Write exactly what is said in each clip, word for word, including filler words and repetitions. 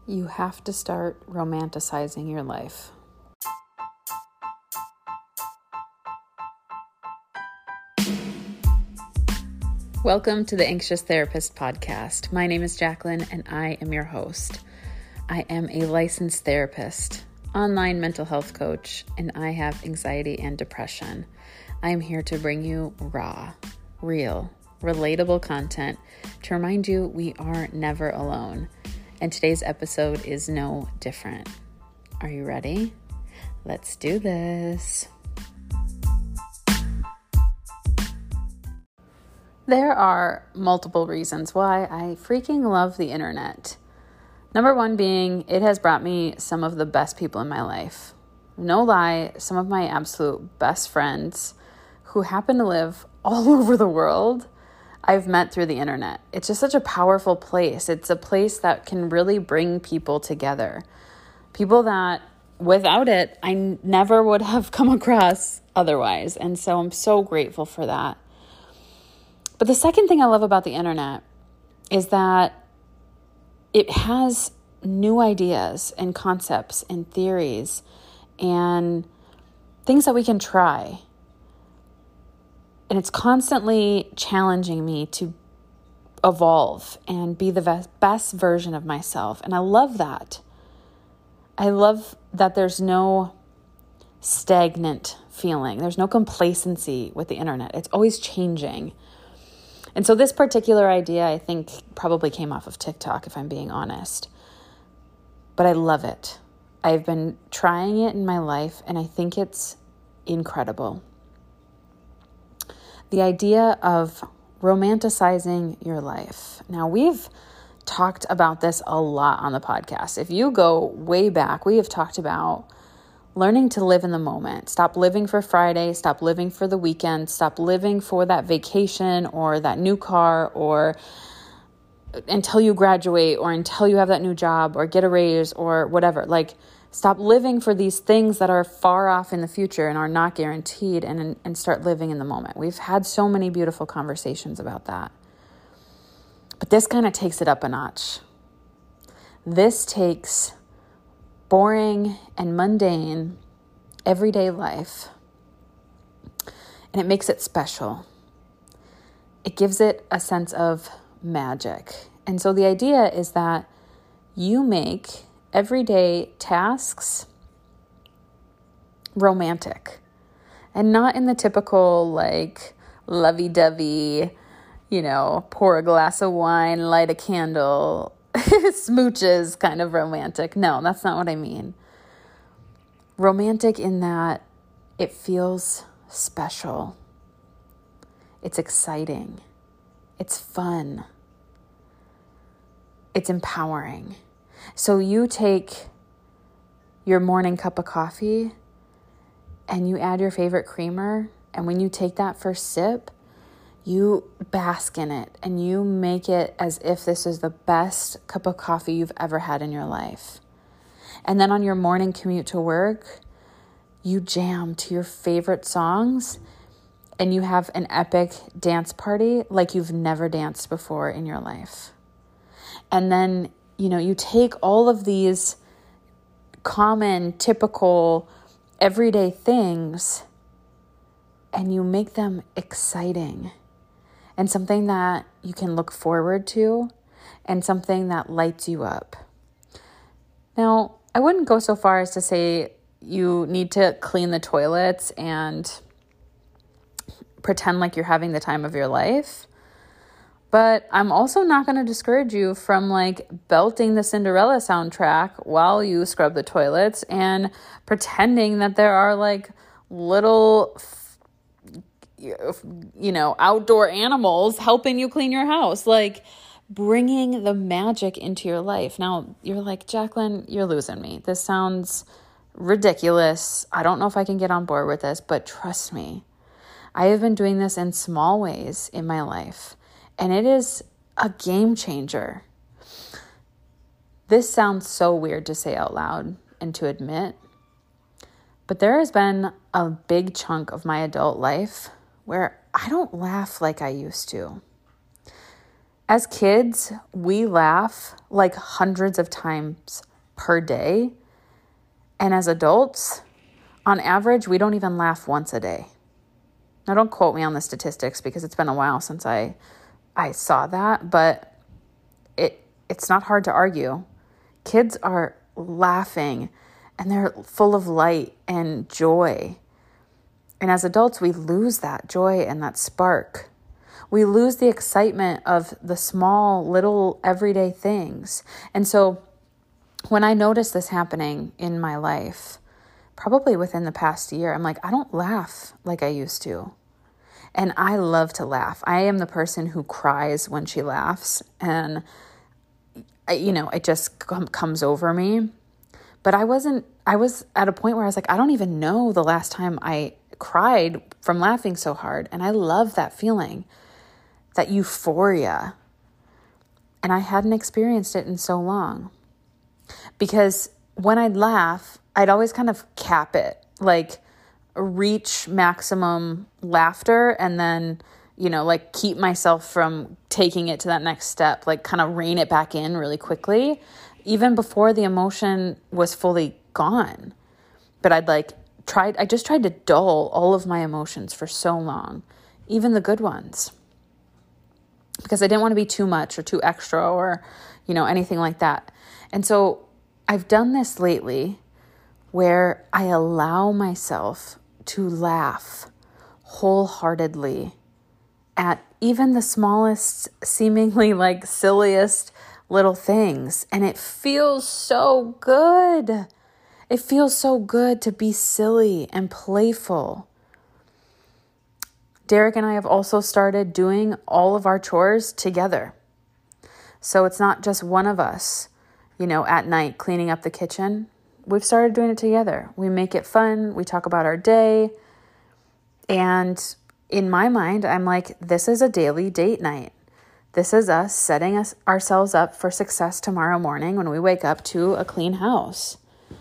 You have to start romanticizing your life. Welcome to the Anxious Therapist podcast. My name is Jacqueline and I am your host. I am a licensed therapist, online mental health coach, and I have anxiety and depression. I am here to bring you raw, real, relatable content to remind you we are never alone. And today's episode is no different. Are you ready? Let's do this. There are multiple reasons why I freaking love the internet. Number one being, it has brought me some of the best people in my life. No lie, some of my absolute best friends who happen to live all over the world, I've met through the internet. It's just such a powerful place. It's a place that can really bring people together. People that without it, I n- never would have come across otherwise. And so I'm so grateful for that. But the second thing I love about the internet is that it has new ideas and concepts and theories and things that we can try. And it's constantly challenging me to evolve and be the best version of myself. And I love that. I love that there's no stagnant feeling. There's no complacency with the internet. It's always changing. And so this particular idea, I think, probably came off of TikTok, if I'm being honest. But I love it. I've been trying it in my life, and I think it's incredible. The idea of romanticizing your life. Now, we've talked about this a lot on the podcast. If you go way back, we have talked about learning to live in the moment. Stop living for Friday. Stop living for the weekend. Stop living for that vacation or that new car or until you graduate or until you have that new job or get a raise or whatever. Like, stop living for these things that are far off in the future and are not guaranteed and, and start living in the moment. We've had so many beautiful conversations about that. But this kind of takes it up a notch. This takes boring and mundane everyday life and it makes it special. It gives it a sense of magic. And so the idea is that you make everyday tasks romantic and not in the typical like lovey-dovey, you know, pour a glass of wine, light a candle, smooches kind of romantic. No, that's not what I mean. Romantic in that it feels special. It's exciting. It's fun. It's empowering. So you take your morning cup of coffee and you add your favorite creamer. And when you take that first sip, you bask in it and you make it as if this is the best cup of coffee you've ever had in your life. And then on your morning commute to work, you jam to your favorite songs and you have an epic dance party like you've never danced before in your life. And then, you know, you take all of these common, typical, everyday things and you make them exciting and something that you can look forward to and something that lights you up. Now, I wouldn't go so far as to say you need to clean the toilets and pretend like you're having the time of your life. But I'm also not going to discourage you from like belting the Cinderella soundtrack while you scrub the toilets and pretending that there are like little, you know, outdoor animals helping you clean your house. Like bringing the magic into your life. Now you're like, Jacqueline, you're losing me. This sounds ridiculous. I don't know if I can get on board with this, but trust me, I have been doing this in small ways in my life. And it is a game changer. This sounds so weird to say out loud and to admit, but there has been a big chunk of my adult life where I don't laugh like I used to. As kids, we laugh like hundreds of times per day. And as adults, on average, we don't even laugh once a day. Now, don't quote me on the statistics because it's been a while since I I saw that, but it it's not hard to argue. Kids are laughing and they're full of light and joy. And as adults, we lose that joy and that spark. We lose the excitement of the small, little, everyday things. And so when I noticed this happening in my life, probably within the past year, I'm like, I don't laugh like I used to. And I love to laugh. I am the person who cries when she laughs. And, I, you know, it just com- comes over me. But I wasn't, I was at a point where I was like, I don't even know the last time I cried from laughing so hard. And I love that feeling, that euphoria. And I hadn't experienced it in so long. Because when I'd laugh, I'd always kind of cap it, like reach maximum laughter and then, you know, like keep myself from taking it to that next step, like kind of rein it back in really quickly, even before the emotion was fully gone. But I'd like tried, I just tried to dull all of my emotions for so long, even the good ones, because I didn't want to be too much or too extra or, you know, anything like that. And so I've done this lately where I allow myself to laugh wholeheartedly at even the smallest, seemingly like silliest little things. And it feels so good. It feels so good to be silly and playful. Derek and I have also started doing all of our chores together. So it's not just one of us, you know, at night cleaning up the kitchen. We've started doing it together. We make it fun. We talk about our day. And in my mind, I'm like, this is a daily date night. This is us setting us ourselves up for success tomorrow morning when we wake up to a clean house.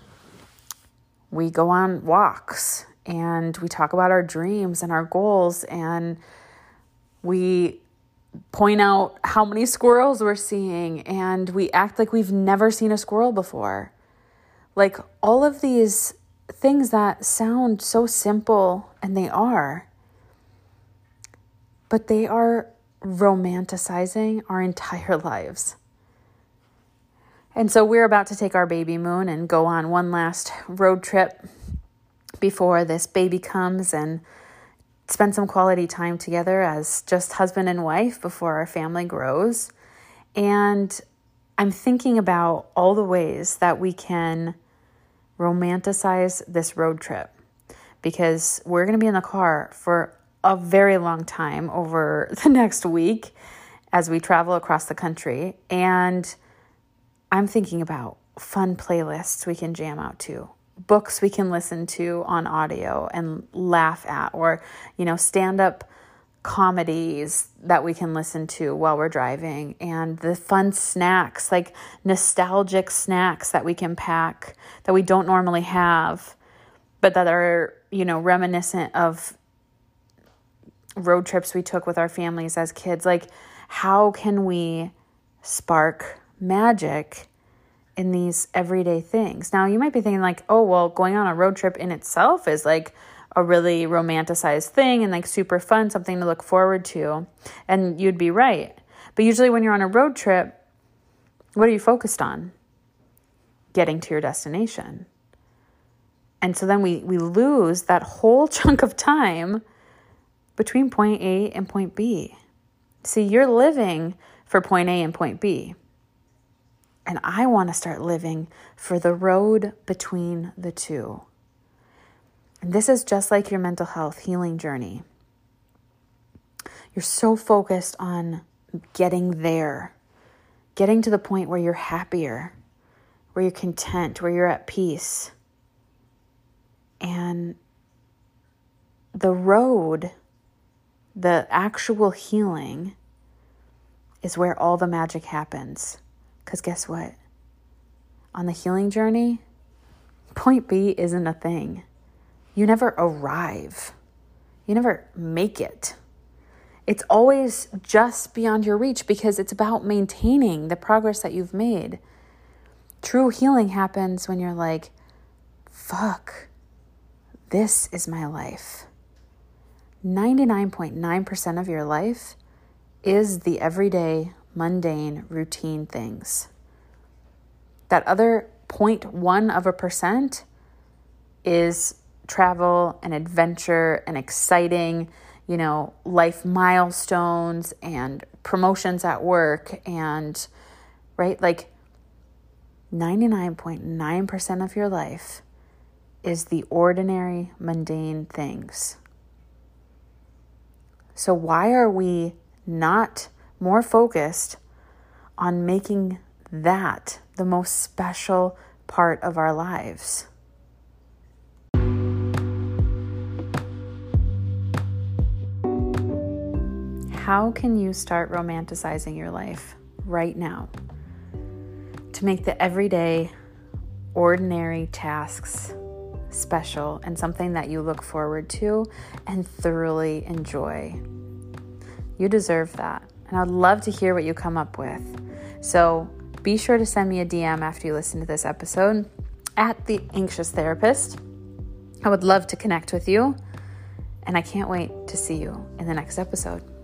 We go on walks and we talk about our dreams and our goals, and we point out how many squirrels we're seeing, and we act like we've never seen a squirrel before. Like all of these things that sound so simple, and they are, but they are romanticizing our entire lives. And so we're about to take our baby Moon and go on one last road trip before this baby comes and spend some quality time together as just husband and wife before our family grows. And I'm thinking about all the ways that we can romanticize this road trip, because we're going to be in the car for a very long time over the next week as we travel across the country. And I'm thinking about fun playlists we can jam out to, books we can listen to on audio and laugh at, or, you know, stand-up comedies that we can listen to while we're driving, and the fun snacks, like nostalgic snacks that we can pack that we don't normally have, but that are, you know, reminiscent of road trips we took with our families as kids. Like, how can we spark magic in these everyday things? Now, you might be thinking like, oh, well, going on a road trip in itself is like a really romanticized thing and like super fun, something to look forward to. And you'd be right. But usually when you're on a road trip, what are you focused on? Getting to your destination. And so then we, we lose that whole chunk of time between point A and point B. See, you're living for point A and point B. And I want to start living for the road between the two. And this is just like your mental health healing journey. You're so focused on getting there, getting to the point where you're happier, where you're content, where you're at peace. And the road, the actual healing, is where all the magic happens. Because guess what? On the healing journey, point B isn't a thing. You never arrive. You never make it. it's always just beyond your reach because it's about maintaining the progress that you've made. True healing happens when you're like, fuck, this is my life. ninety-nine point nine percent of your life is the everyday, mundane, routine things. That other zero point one of a percent is travel and adventure and exciting, you know, life milestones and promotions at work and, right? Like ninety-nine point nine percent of your life is the ordinary, mundane things. So why are we not more focused on making that the most special part of our lives? How can you start romanticizing your life right now to make the everyday, ordinary tasks special and something that you look forward to and thoroughly enjoy? You deserve that. And I'd love to hear what you come up with. So be sure to send me a D M after you listen to this episode at The Anxious Therapist. I would love to connect with you. And I can't wait to see you in the next episode.